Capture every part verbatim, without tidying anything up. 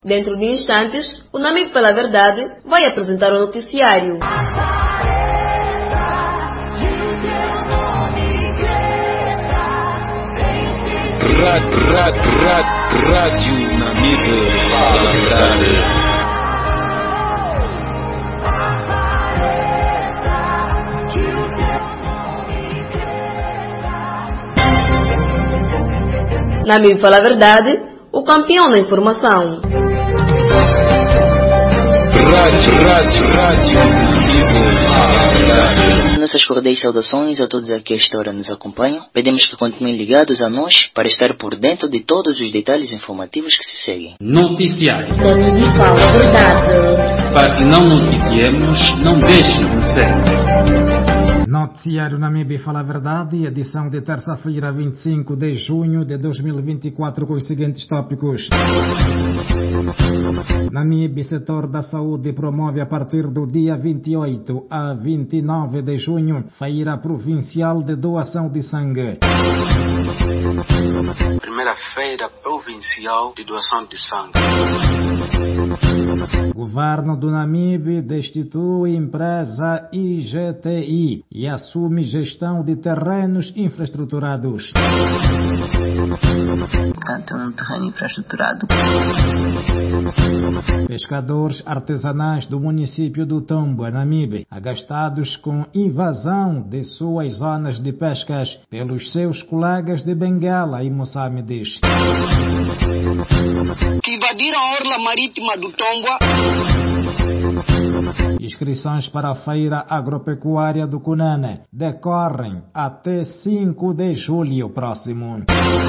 Dentro de instantes, o Namíbia pela Verdade vai apresentar o noticiário. Rádio, rádio, rádio, rádio Namíbia pela Verdade. Namíbia pela Verdade, o campeão da informação. Rádio, rádio, rádio Namíbia pela Verdade. Nossas cordiais saudações a todos aqui a esta hora nos acompanham. Pedimos que continuem ligados a nós para estar por dentro de todos os detalhes informativos que se seguem. Noticiário. Namíbia fala a verdade. Para que não noticiemos, não deixem de ser. Noticiário Namíbia Fala a Verdade, edição de terça-feira, vinte e cinco de junho de dois mil e vinte e quatro, com os seguintes tópicos. Namíbia, setor da saúde, promove a partir do dia vinte e oito a vinte e nove de junho, feira provincial de doação de sangue. Primeira feira provincial de doação de sangue. Governo do Namíbia destitui empresa I G T I e assume gestão de terrenos infraestruturados. Portanto, um terreno infraestruturado. Pescadores artesanais do município do Tombo, Namíbia, agastados com invasão de suas zonas de pescas pelos seus colegas de Benguela e Moçambique. Que invadiram a orla marítima do Tombo. Inscrições para a Feira Agropecuária do Cunene decorrem até cinco de julho próximo.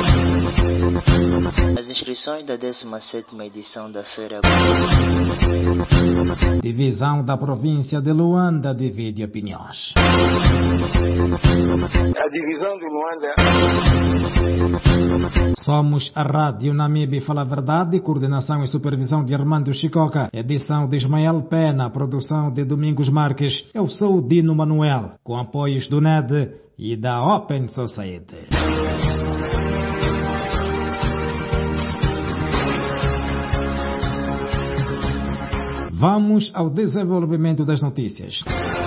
As inscrições da décima sétima edição da Feira Divisão da província de Luanda divide opiniões. A divisão de Luanda. Somos a Rádio Namíbia Fala a Verdade, coordenação e supervisão de Armando Chicoca, edição de Ismael Pena, produção de Domingos Marques. Eu sou o Dino Manuel, com apoios do N E D e da Open Society. Vamos ao desenvolvimento das notícias.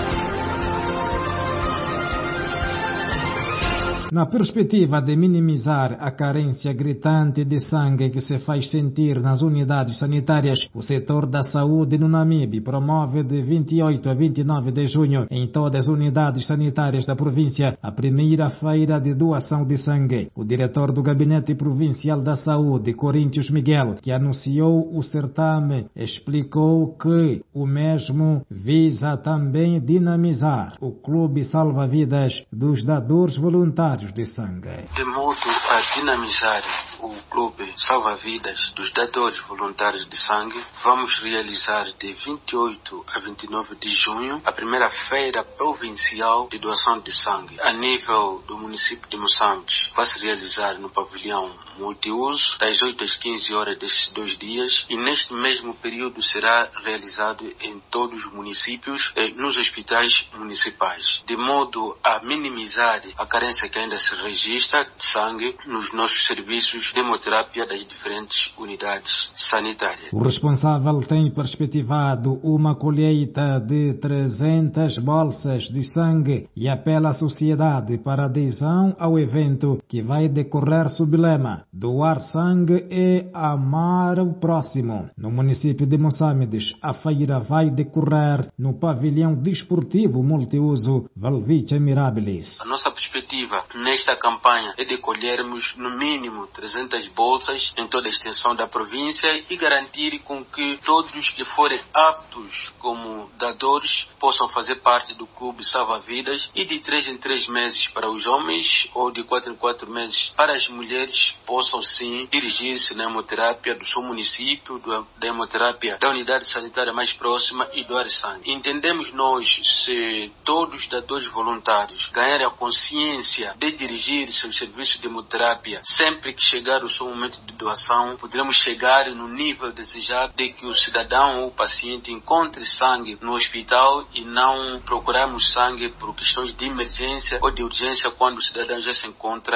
Na perspectiva de minimizar a carência gritante de sangue que se faz sentir nas unidades sanitárias, o setor da saúde no Namíbia promove de vinte e oito a vinte e nove de junho em todas as unidades sanitárias da província a primeira feira de doação de sangue. O diretor do Gabinete Provincial da Saúde, Coríntios Miguel, que anunciou o certame, explicou que o mesmo visa também dinamizar o Clube Salva-Vidas dos Dadores Voluntários de sangue. De modo a dinamizar o Clube Salva-Vidas dos Dadores Voluntários de Sangue, vamos realizar de vinte e oito a vinte e nove de junho a primeira feira provincial de doação de sangue. A nível do município de Moçambique, vai se realizar no pavilhão multiuso, das oito às quinze horas desses dois dias, e neste mesmo período será realizado em todos os municípios, eh, nos hospitais municipais, de modo a minimizar a carência que ainda se registra de sangue nos nossos serviços de hemoterapia das diferentes unidades sanitárias. O responsável tem perspectivado uma colheita de trezentas bolsas de sangue e apela à sociedade para adesão ao evento que vai decorrer sob o lema Doar sangue é amar o próximo. No município de Moçambique, a feira vai decorrer no pavilhão desportivo multiuso Valvice Mirabilis. A nossa perspectiva nesta campanha é de colhermos no mínimo trezentas bolsas em toda a extensão da província e garantir com que todos que forem aptos como dadores possam fazer parte do Clube Salva-Vidas, e de três em três meses para os homens ou de quatro em quatro meses para as mulheres possam sim dirigir-se na hemoterapia do seu município, da hemoterapia da unidade sanitária mais próxima e doar sangue. Entendemos nós, se todos os dadores voluntários ganharem a consciência de dirigir seus serviços de hemoterapia sempre que chegar o seu momento de doação, poderemos chegar no nível desejado de que o cidadão ou o paciente encontre sangue no hospital e não procurarmos sangue por questões de emergência ou de urgência quando o cidadão já se encontra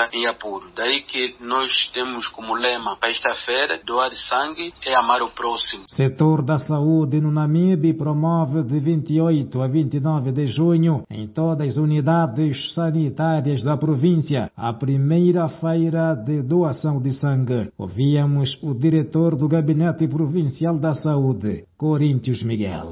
está em apuro. Daí que nós temos como lema para esta feira: doar sangue é amar o próximo. Setor da saúde no Namibe promove de vinte e oito a vinte e nove de junho em todas as unidades sanitárias da província a primeira feira de doação de sangue. Ouvíamos o diretor do Gabinete Provincial da Saúde, Coríntios Miguel.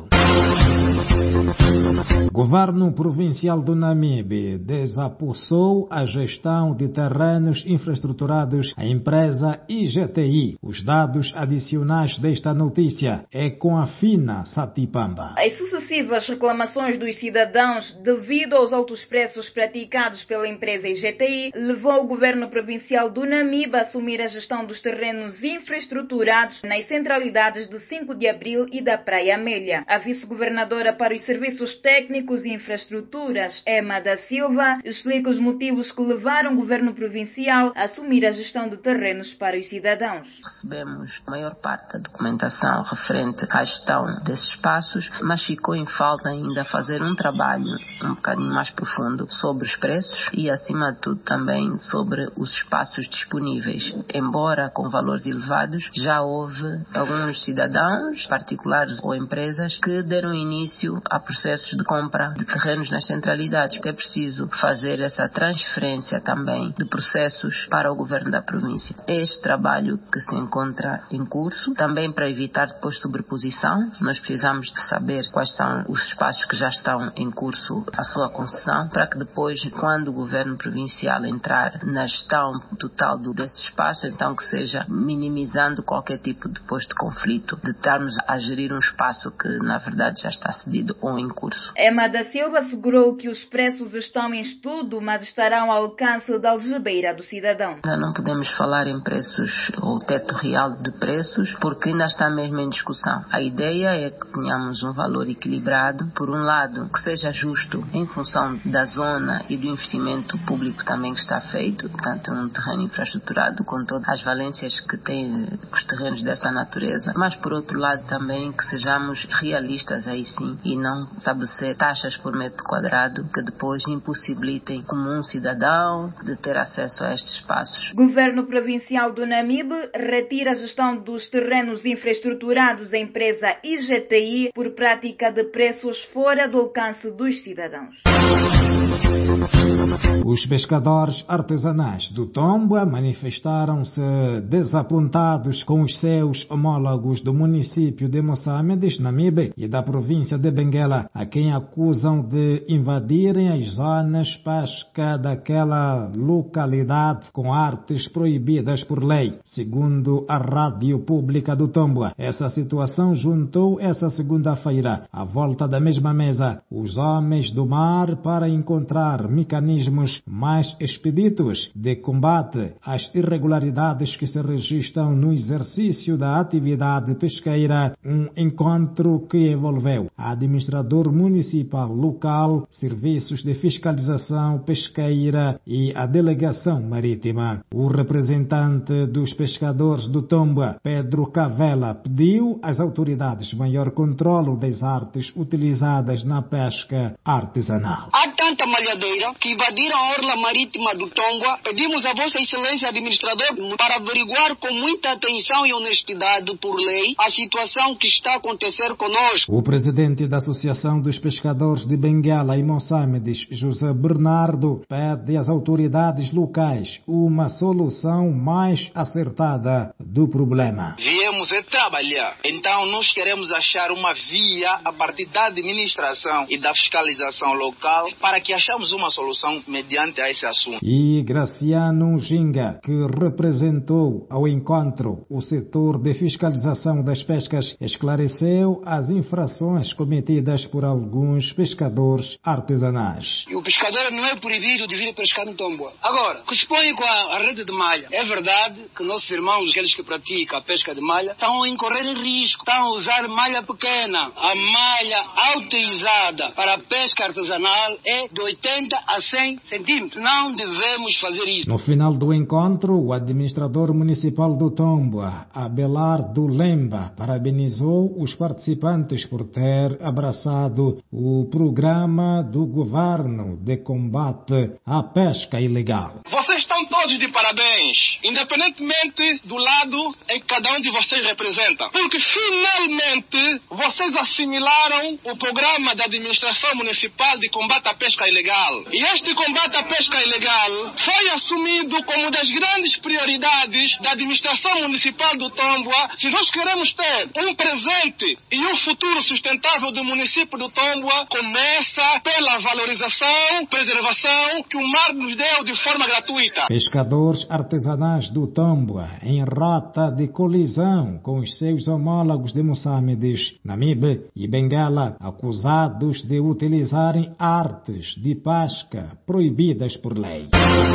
Governo Provincial do Namibe desapossou a gestão de terrenos infraestruturados à empresa I G T I. Os dados adicionais desta notícia é com a Fina Satipamba. As sucessivas reclamações dos cidadãos devido aos altos preços praticados pela empresa I G T I levou o Governo Provincial do Namibe a assumir a gestão dos terrenos infraestruturados nas centralidades de cinco de abril e da Praia Amélia. A vice-governadora para os Serviços Técnicos e Infraestruturas, Emma da Silva, explica os motivos que levaram o Governo Provincial a assumir a gestão de terrenos para os cidadãos. Recebemos a maior parte da documentação referente à gestão desses espaços, mas ficou em falta ainda fazer um trabalho um bocadinho mais profundo sobre os preços e, acima de tudo, também sobre os espaços disponíveis. Embora com valores elevados, já houve alguns cidadãos, particulares ou empresas, que deram início a processos de compra de terrenos nas centralidades, porque é preciso fazer essa transferência também de processos para o governo da província. Este trabalho que se encontra em curso, também para evitar depois sobreposição, nós precisamos de saber quais são os espaços que já estão em curso a sua concessão, para que depois, quando o governo provincial entrar na gestão total desse espaço, então que seja minimizando qualquer tipo depois de conflito, de estarmos a gerir um espaço que na verdade já está cedido ou em curso. Emma da Silva assegurou que os preços estão em estudo, mas estarão ao alcance da algebeira do cidadão. Ainda não podemos falar em preços ou teto real de preços, porque ainda está mesmo em discussão. A ideia é que tenhamos um valor equilibrado, por um lado, que seja justo em função da zona e do investimento público também que está feito, portanto um terreno infraestruturado com todas as valências que têm os terrenos dessa natureza, mas por outro lado também que sejamos realistas aí sim e não estabelecer taxas por metro quadrado que depois impossibilitem como um cidadão de ter acesso a estes espaços. Governo Provincial do Namibe retira a gestão dos terrenos infraestruturados à empresa I G T I por prática de preços fora do alcance dos cidadãos. Os pescadores artesanais do Tombua manifestaram-se desapontados com os seus homólogos do município de Moçambique, Namibe, e da província de Benguela, a quem acusam de invadirem as zonas pesca daquela localidade com artes proibidas por lei, segundo a Rádio Pública do Tombua. Essa situação juntou essa segunda-feira, à volta da mesma mesa, os homens do mar para encontrar mecanismos mais expeditos de combate às irregularidades que se registram no exercício da atividade pesqueira, um encontro que envolveu a administrador municipal local, serviços de fiscalização pesqueira e a delegação marítima. O representante dos pescadores do Tombua, Pedro Cavela, pediu às autoridades maior controle das artes utilizadas na pesca artesanal. Há tanta malhadeira que invadiram a orla marítima do Tombua. Pedimos a Vossa Excelência Administrador para averiguar com muita atenção e honestidade por lei a situação que está a acontecer conosco. O presidente da Associação dos Pescadores de Benguela e Moçambique, José Bernardo, pede às autoridades locais uma solução mais acertada do problema. Viemos a trabalhar, então nós queremos achar uma via a partir da administração e da fiscalização local para que achamos uma solução mediante a esse assunto. E Graciano Ginga, que representou ao encontro o setor de fiscalização das pescas, esclareceu as infrações cometidas por alguns pescadores artesanais. E o pescador não é proibido de vir pescar no Tombua. Agora, que se põe com a, a rede de malha. É verdade que nossos irmãos, aqueles que praticam a pesca de malha, estão a incorrer em risco. Estão a usar malha pequena. A malha autorizada para a pesca artesanal é de oitenta a cem centímetros. Não devemos fazer isso. No final do encontro, o administrador municipal do Tombua, Abelardo Lemba, parabenizou os participantes por ter abraçado o programa do governo de combate à pesca ilegal. Vocês estão todos todos de parabéns, independentemente do lado em que cada um de vocês representa. Porque finalmente vocês assimilaram o programa da administração municipal de combate à pesca ilegal. E este combate à pesca ilegal foi assumido como uma das grandes prioridades da administração municipal do Tombua. Se nós queremos ter um presente e um futuro sustentável do município do Tombua, começa pela valorização, preservação que o mar nos deu de forma gratuita. Pescadores artesanais do Tombua em rota de colisão com os seus homólogos de Moçambique, Namibe e Benguela, acusados de utilizarem artes de pesca proibidas por lei.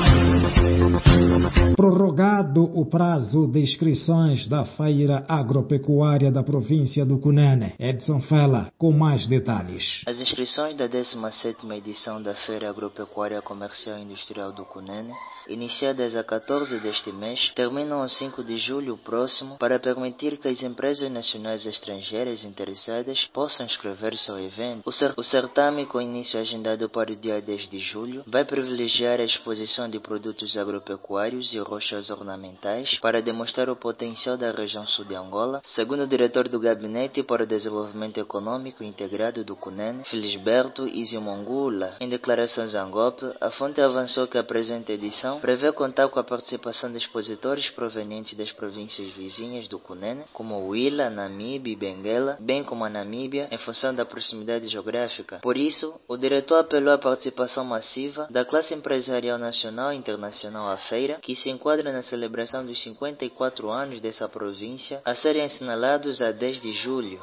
Prorrogado o prazo de inscrições da Feira Agropecuária da província do Cunene. Edson Fela, com mais detalhes. As inscrições da décima sétima edição da Feira Agropecuária Comercial e Industrial do Cunene, iniciadas a catorze deste mês, terminam a cinco de julho próximo para permitir que as empresas nacionais e estrangeiras interessadas possam inscrever-se ao evento. O, cer- o certame, com início agendado para o dia dez de julho, vai privilegiar a exposição de produtos agropecuários e rochas ornamentais para demonstrar o potencial da região sul de Angola, segundo o diretor do Gabinete para o Desenvolvimento Econômico Integrado do Cunene, Felisberto Izimongula. Em declarações à Angope, a fonte avançou que a presente edição prevê contar com a participação de expositores provenientes das províncias vizinhas do Cunene, como Huila, Namibe e Benguela, bem como a Namíbia, em função da proximidade geográfica. Por isso, o diretor apelou à participação massiva da classe empresarial nacional e internacional à feira, que se enquadra na celebração dos cinquenta e quatro anos dessa província, a serem assinalados a dez de julho.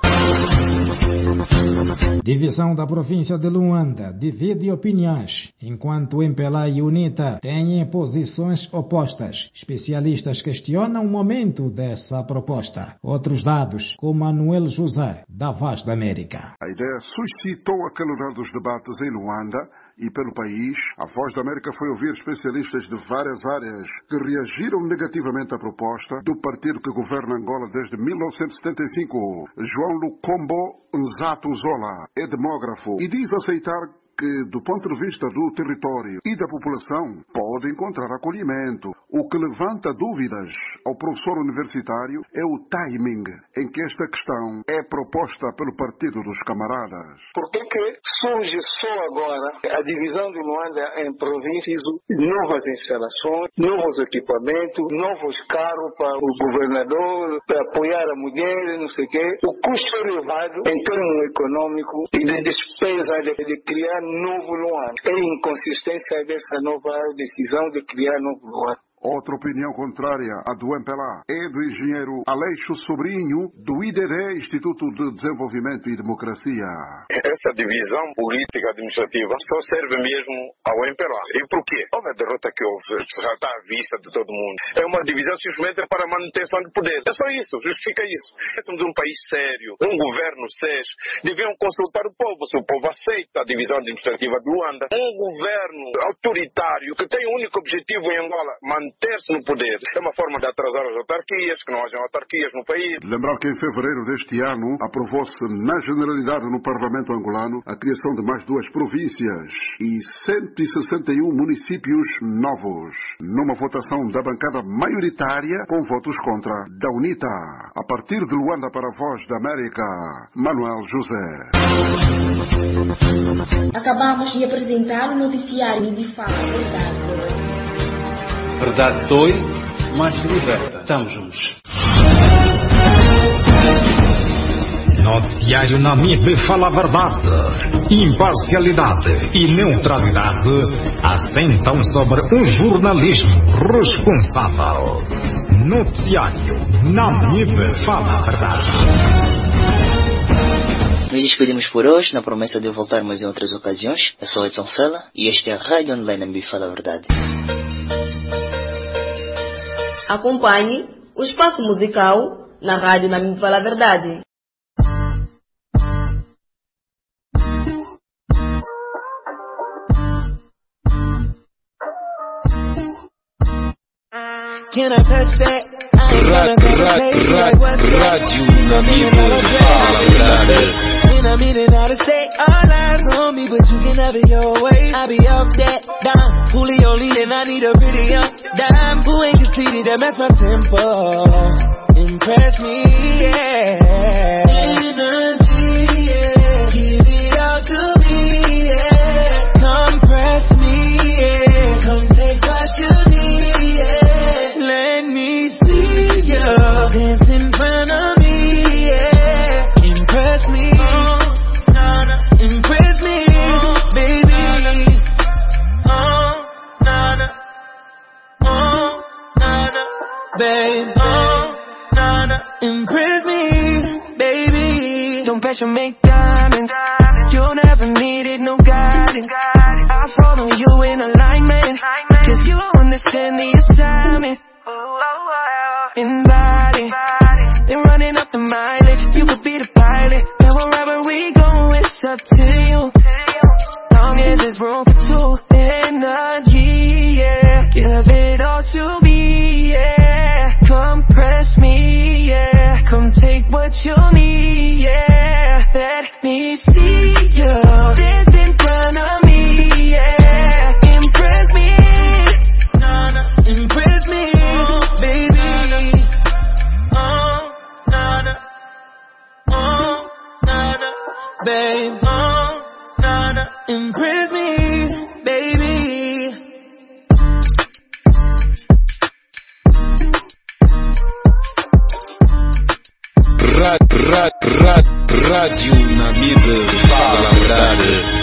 Divisão da província de Luanda divide opiniões, enquanto o M P L A e UNITA têm posições opostas. Especialistas questionam o momento dessa proposta. Outros dados, com Manuel José, da Voz da América. A ideia suscitou acalorados debates em Luanda e pelo país. A Voz da América foi ouvir especialistas de várias áreas que reagiram negativamente à proposta do partido que governa Angola desde mil novecentos e setenta e cinco. João Lucombo Nzato Zola é demógrafo e diz aceitar que, do ponto de vista do território e da população, pode encontrar acolhimento. O que levanta dúvidas ao professor universitário é o timing em que esta questão é proposta pelo Partido dos Camaradas. Por que que surge só agora a divisão de Luanda em províncias, novas instalações, novos equipamentos, novos carros para o governador, para apoiar a mulher, não sei o quê. O custo elevado em termos econômicos e de despesa de, de criar novo Luanda. É inconsistência dessa nova decisão de criar novo Luanda. Outra opinião contrária à do M P L A é do engenheiro Aleixo Sobrinho, do I D D, Instituto de Desenvolvimento e Democracia. Essa divisão política administrativa só serve mesmo ao M P L A. E por quê? Houve a derrota que houve, já está à vista de todo mundo. É uma divisão simplesmente para a manutenção do poder. É só isso, justifica isso. Somos um país sério, um governo sério. Deviam consultar o povo, se o povo aceita a divisão administrativa de Luanda. Um governo autoritário que tem o único objetivo em Angola, manter-se no poder. É uma forma de atrasar as autarquias, que não hajam autarquias no país. Lembrar que em fevereiro deste ano aprovou-se na generalidade no Parlamento angolano a criação de mais duas províncias e cento e sessenta e um municípios novos, numa votação da bancada maioritária com votos contra da UNITA. A partir de Luanda para a Voz da América, Manuel José. Acabamos de apresentar o noticiário de Fala Verdade. Verdade dói, mas liberta. Estamos juntos. Noticiário Namibe fala a verdade. Imparcialidade e neutralidade assentam sobre um jornalismo responsável. Noticiário Namibe fala a verdade. Nos despedimos por hoje, na promessa de voltarmos em outras ocasiões. Eu sou Edson Fela e este é a Rádio Online Namibe fala a verdade. Acompanhe o espaço musical na Rádio Namibe Fala a Verdade. Rádio Namibe Fala a Verdade. and I mean it out of state. All eyes on me, but you can have it your way. I be off that dime, Julio leading, I need a pretty young dime. Who ain't conceited, that match my tempo. Impress me, yeah. Energy, yeah. Give it all to me, yeah. Compress me, yeah. Come take what you need, yeah. Let me see you dance in front of me, yeah. Impress me, oh, nah, nah. Impress me, oh, baby. Oh, nah, nah. Oh, nah, nah. Babe, oh, nah, nah. Impress me, baby. Don't pressure make diamonds. You never needed no guidance. I follow you in alignment, cause you understand the assignment. Embody, been running up the mileage. You could be the pilot, and wherever we go, it's up to you. Long as there's room for two. Energy, yeah. Give it all to me, yeah. Come press me, yeah. Come take what you need, yeah. Let me see you dance in front of me, yeah. Impress me, nah, nah. Impress me, oh, baby. Oh, nah, nah. Oh, nah, nah. Babe, oh, nah, nah. Impress me, baby. Rádio, rádio, rádio, Rádio Namibe, fala a verdade.